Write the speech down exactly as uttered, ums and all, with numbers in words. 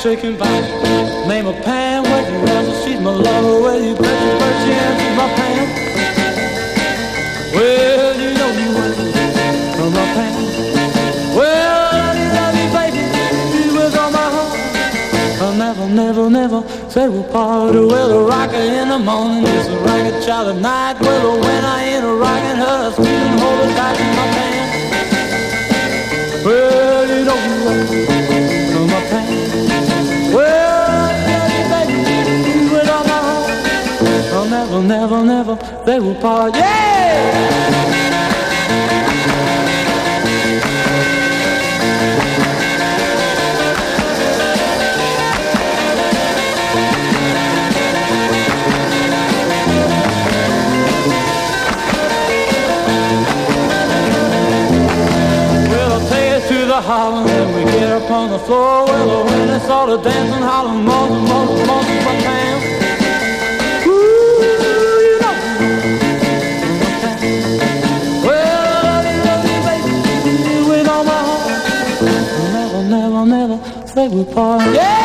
shaking body. Name of Pam, where you rather, she's my lover. Where you bet you first, she answers my Pam. Well, you know you want from my Pam. Well, love you, love you, baby, you was on my home. I'll never, never, never say we'll part. Well, a rocker in the morning, it's a ragged child at night. Well, when I ain't a rocking her, squeezing, hold her tight in my Pam. Well, you know you want from my Pam. Well, baby, you went on my home. I'll never, never, never, they will part. Yeah! Well, I'll take it to the Harlem and we get up on the floor. Well, when it's all the dancing, Harlem, most, most, most of my time. Say we'll part. Yeah!